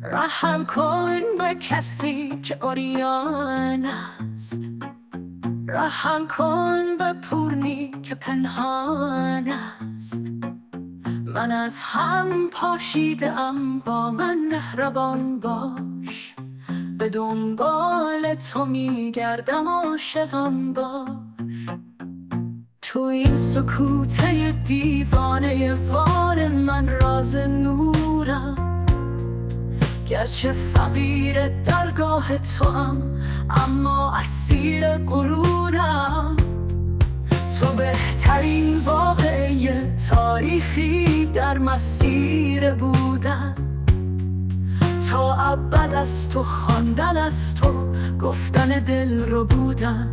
رحم کن به کسی که عریان است، رحم کن به پورنی که پنهان است. من از هم پاشیده‌ام، با من مهربان باش. به دنبال تو میگردم، عاشقم باش. تو این سکوته دیوانه وار من راز نورم، گرچه فقیر درگاه توام اما اسیر غرورم. تو بهترین واقعه تاریخی در مسیر بودن، تا ابد از تو خواندن، از تو گفتن دل رو بودن.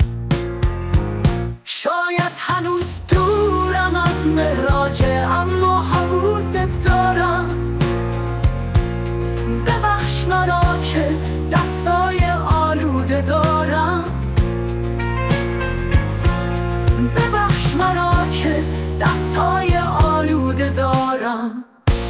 شاید هنوز دورم از معراج، اما حبوطت دارم. ببخش مرا که دستای آلوده دارم، ببخش مرا که دستای آلوده دارم.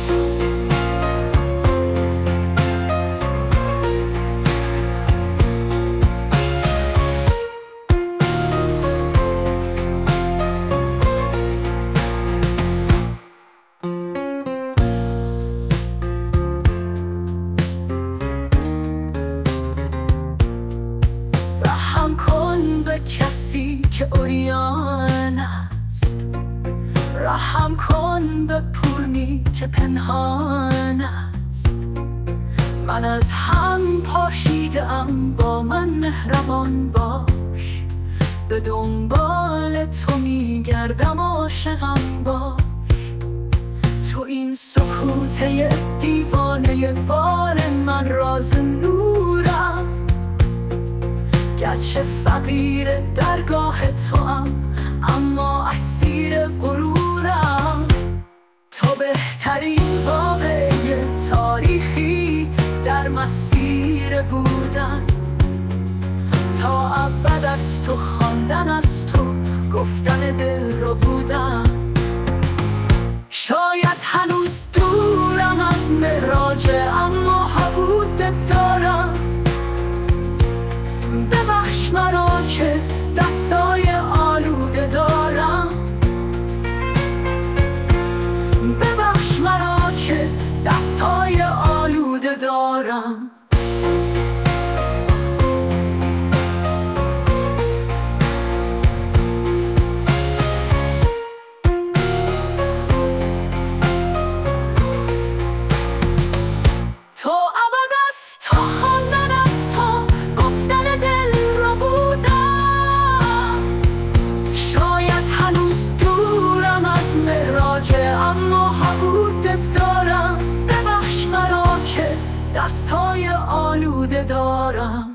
رحم کن به کسی که عریان است، رحم کن به پورنی که پنهان است. من از هم پاشیده‌ام، با من مهربان باش. به دنبال تو میگردم، عاشقم باش. تو این سکوته دیوانه وار من راز نورم، گرچه فقیر درگاه توام اما اسیر غرورم. تو بهترین واقعه تاریخی در مسیر بودن، تا ابد از تو خواندن، از تو گفتن دل رو بودن. شاید هنوز دورم از معراج، اما حبوطت دارم. ببخش مرا که دستای آلوده دارم، ببخش مرا که دستای آلوده دارم. تو ابد از تو خواندن، از تو گفتن دل رو بودم. شاید هنوز دورم از معراج، اما حبوطت دارم. ببخش مرا که دستای آلوده دارم.